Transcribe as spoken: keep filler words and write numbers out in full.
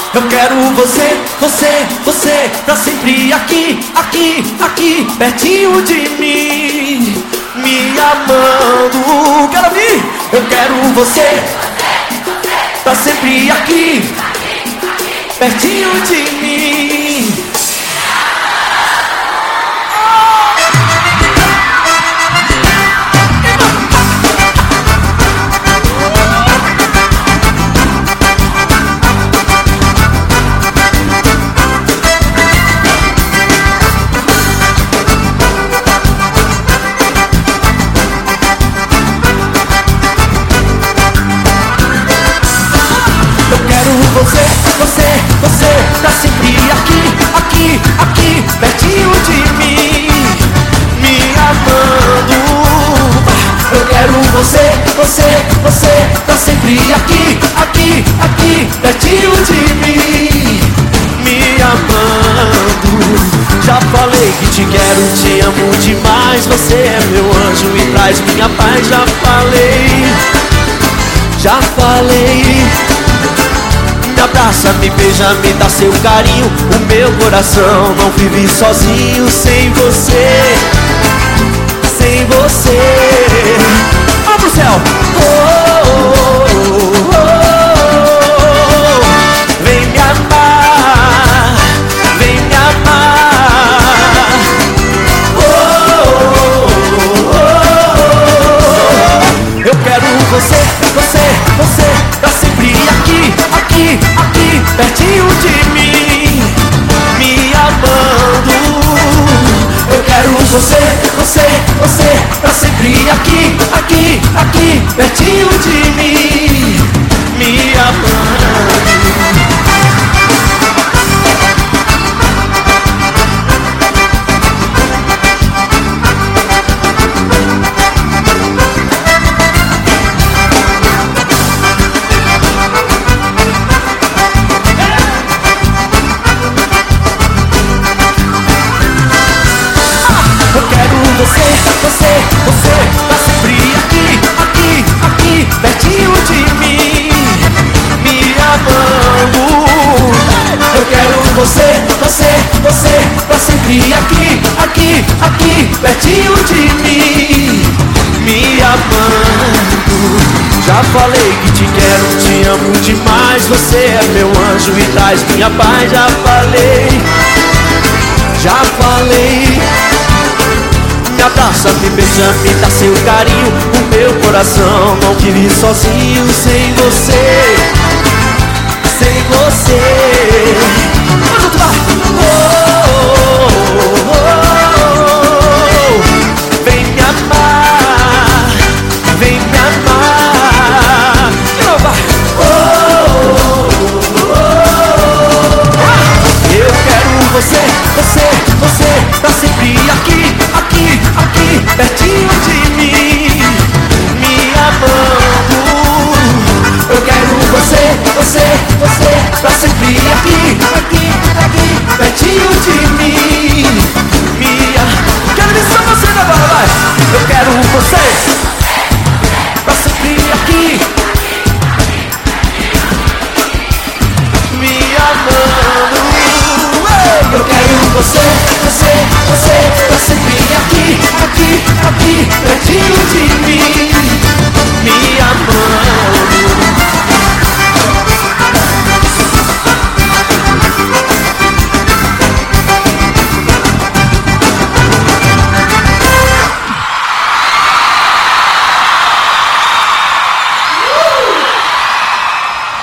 Eu quero você, você, você pra sempre aqui, aqui, aqui, pertinho de mim, me amando. Quero ouvir. Eu quero você, pra sempre aqui, pertinho de mim. Você, você, você, tá sempre aqui, aqui, aqui, pertinho de mim, me amando. Eu quero você, você, você, tá sempre aqui, aqui, aqui, pertinho de mim, me amando. Já falei que te quero, te amo demais. Você é meu anjo e traz minha paz. Já falei, já falei. Me abraça, me beija, me dá seu carinho. O meu coração não vive sozinho sem você, sem você. Vamos pro céu. Oh, oh, oh, oh. Vem me amar, vem me amar. Oh, oh, oh, oh. Eu quero você, você, você, pra sempre aqui, aqui, aqui, pertinho de mim, me amando. Eu quero você, você, você, pra sempre aqui, aqui, aqui, pertinho de mim, me amando. Você, você, você, tá sempre aqui, aqui, aqui, pertinho de mim, me amando. Eu quero você, você, você, tá sempre aqui, aqui, aqui, pertinho de mim, me amando. Já falei que te quero, te amo demais. Você é meu anjo e traz minha paz. Já falei, já falei. Me abraça, me beija, me dá seu carinho. O meu coração não vive sozinho sem você, sem você. Vamos junto lá. Oh, oh, oh, oh. Vem me amar, vem me amar. De novo, vai. Oh, oh, oh. Eu quero você, você, você, pra sempre aqui, aqui, aqui, pertinho de mim, me amando. Eu quero você, você, você, pra sempre aqui, aqui, aqui, pertinho de mim, me amando. Quero ver só você na bola, vai. Eu quero você, pra sempre aqui, me amando. Eu quero você, você, você, pra sempre aqui, aqui, aqui, pertinho de mim, me